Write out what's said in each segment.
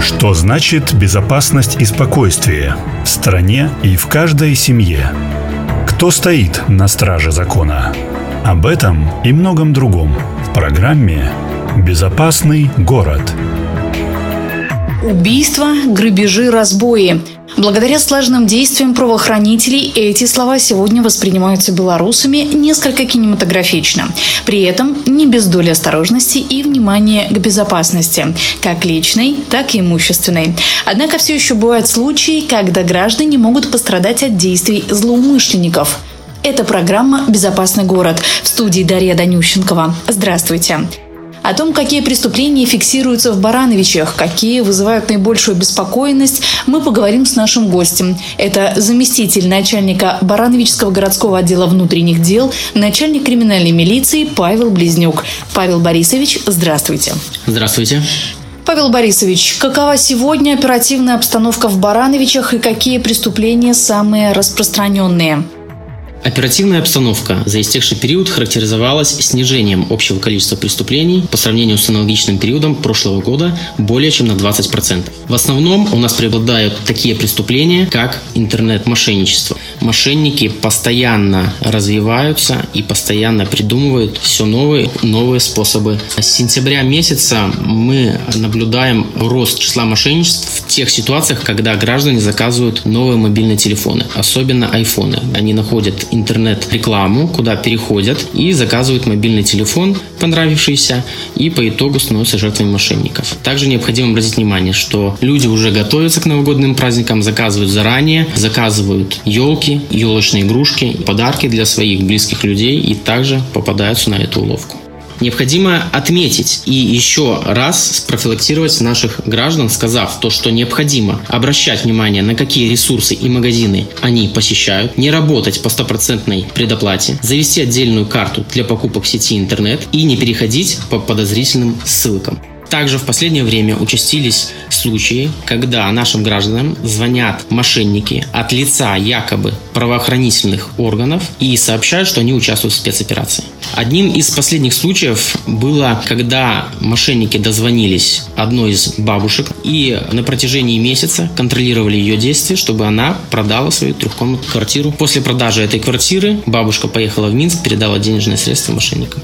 Что значит безопасность и спокойствие в стране и в каждой семье? Кто стоит на страже закона? Об этом и многом другом в программе «Безопасный город». Убийства, грабежи, разбои. Благодаря слаженным действиям правоохранителей эти слова сегодня воспринимаются белорусами несколько кинематографично. При этом не без доли осторожности и внимания к безопасности, как личной, так и имущественной. Однако все еще бывают случаи, когда граждане могут пострадать от действий злоумышленников. Это программа «Безопасный город». В студии Дарья Данющенкова. Здравствуйте. О том, какие преступления фиксируются в Барановичах, какие вызывают наибольшую беспокойность, мы поговорим с нашим гостем. Это заместитель начальника Барановичского городского отдела внутренних дел, начальник криминальной милиции Павел Близнюк. Павел Борисович, здравствуйте. Здравствуйте. Павел Борисович, какова сегодня оперативная обстановка в Барановичах и какие преступления самые распространенные? Оперативная обстановка за истекший период характеризовалась снижением общего количества преступлений по сравнению с аналогичным периодом прошлого года более чем на 20%. В основном у нас преобладают такие преступления, как интернет-мошенничество. Мошенники постоянно развиваются и постоянно придумывают все новые способы. С сентября месяца мы наблюдаем рост числа мошенничеств в тех ситуациях, когда граждане заказывают новые мобильные телефоны, особенно айфоны. Они находят интернет-рекламу, куда переходят и заказывают мобильный телефон, понравившийся, и по итогу становятся жертвами мошенников. Также необходимо обратить внимание, что люди уже готовятся к новогодним праздникам, заказывают заранее, заказывают елки, елочные игрушки, подарки для своих близких людей и также попадаются на эту уловку. Необходимо отметить и еще раз спрофилактировать наших граждан, сказав то, что необходимо обращать внимание, на какие ресурсы и магазины они посещают, не работать по 100% предоплате, завести отдельную карту для покупок в сети интернет и не переходить по подозрительным ссылкам. Также в последнее время участились случаи, когда нашим гражданам звонят мошенники от лица якобы правоохранительных органов и сообщают, что они участвуют в спецоперации. Одним из последних случаев было, когда мошенники дозвонились одной из бабушек и на протяжении месяца контролировали ее действия, чтобы она продала свою трехкомнатную квартиру. После продажи этой квартиры бабушка поехала в Минск, передала денежные средства мошенникам.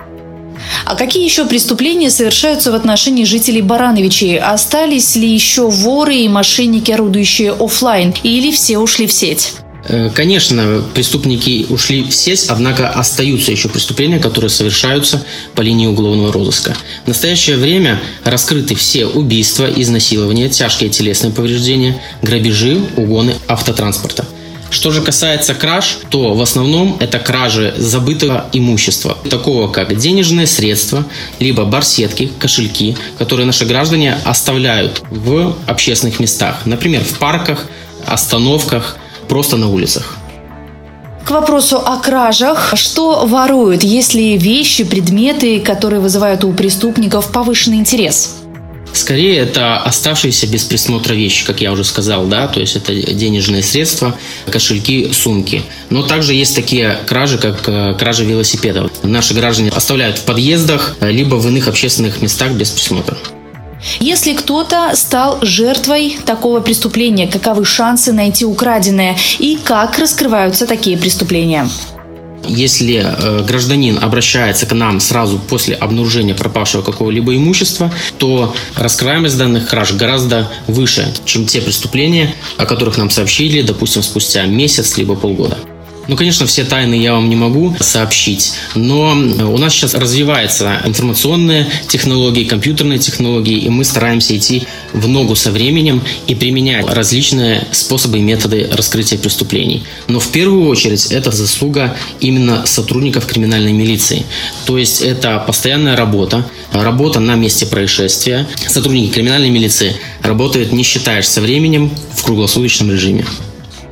А какие еще преступления совершаются в отношении жителей Барановичей? Остались ли еще воры и мошенники, орудующие офлайн, или все ушли в сеть? Конечно, преступники ушли в сеть, однако остаются еще преступления, которые совершаются по линии уголовного розыска. В настоящее время раскрыты все убийства, изнасилования, тяжкие телесные повреждения, грабежи, угоны автотранспорта. Что же касается краж, то в основном это кражи забытого имущества, такого как денежные средства, либо барсетки, кошельки, которые наши граждане оставляют в общественных местах, например, в парках, остановках, просто на улицах. К вопросу о кражах. Что воруют? Есть ли вещи, предметы, которые вызывают у преступников повышенный интерес? Скорее, это оставшиеся без присмотра вещи, как я уже сказал, да, то есть это денежные средства, кошельки, сумки. Но также есть такие кражи, как кража велосипедов. Наши граждане оставляют в подъездах, либо в иных общественных местах без присмотра. Если кто-то стал жертвой такого преступления, каковы шансы найти украденное и как раскрываются такие преступления? Если гражданин обращается к нам сразу после обнаружения пропавшего какого-либо имущества, то раскрываемость данных краж гораздо выше, чем те преступления, о которых нам сообщили, допустим, спустя месяц либо полгода. Конечно, все тайны я вам не могу сообщить, но у нас сейчас развиваются информационные технологии, компьютерные технологии, и мы стараемся идти в ногу со временем и применять различные способы и методы раскрытия преступлений. Но в первую очередь это заслуга именно сотрудников криминальной милиции. То есть это постоянная работа на месте происшествия. Сотрудники криминальной милиции работают, не считаясь со временем, в круглосуточном режиме.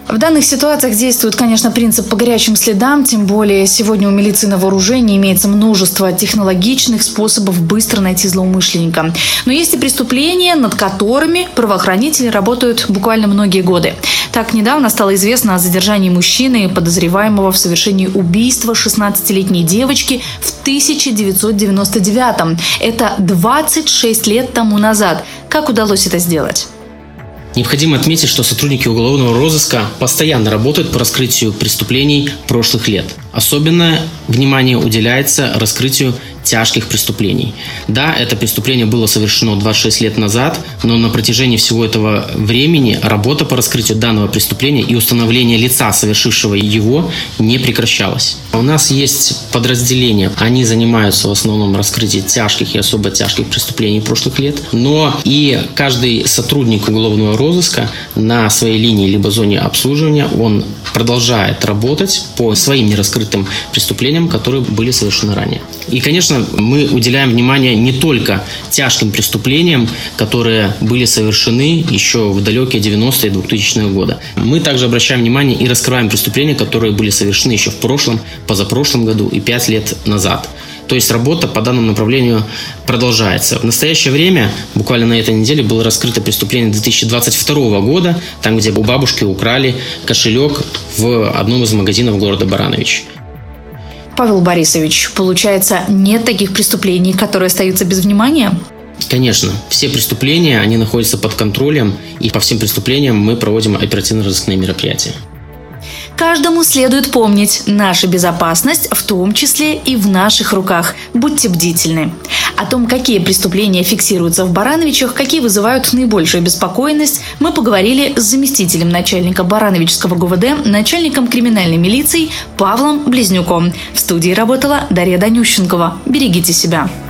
В данных ситуациях действует, конечно, принцип по горячим следам, тем более сегодня у милиции на вооружении имеется множество технологичных способов быстро найти злоумышленника. Но есть и преступления, над которыми правоохранители работают буквально многие годы. Так, недавно стало известно о задержании мужчины, подозреваемого в совершении убийства 16-летней девочки в 1999-м. Это 26 лет тому назад. Как удалось это сделать? Необходимо отметить, что сотрудники уголовного розыска постоянно работают по раскрытию преступлений прошлых лет. Особенное внимание уделяется раскрытию тяжких преступлений. Да, это преступление было совершено 26 лет назад, но на протяжении всего этого времени работа по раскрытию данного преступления и установление лица, совершившего его, не прекращалась. У нас есть подразделения, они занимаются в основном раскрытием тяжких и особо тяжких преступлений прошлых лет, но и каждый сотрудник уголовного розыска на своей линии либо зоне обслуживания, он продолжает работать по своим нераскрытым преступлениям, которые были совершены ранее. И, конечно, мы уделяем внимание не только тяжким преступлениям, которые были совершены еще в далекие 90-е и 2000-е годы. Мы также обращаем внимание и раскрываем преступления, которые были совершены еще в прошлом, позапрошлом году и 5 лет назад. То есть работа по данному направлению продолжается. В настоящее время, буквально на этой неделе, было раскрыто преступление 2022 года, там, где у бабушки украли кошелек в одном из магазинов города Баранович. Павел Борисович, получается, нет таких преступлений, которые остаются без внимания? Конечно, все преступления, они находятся под контролем, и по всем преступлениям мы проводим оперативно-розыскные мероприятия. Каждому следует помнить, наша безопасность в том числе и в наших руках. Будьте бдительны. О том, какие преступления фиксируются в Барановичах, какие вызывают наибольшую беспокойность, мы поговорили с заместителем начальника Барановичского ГУВД, начальником криминальной милиции Павлом Близнюком. В студии работала Дарья Данющенкова. Берегите себя.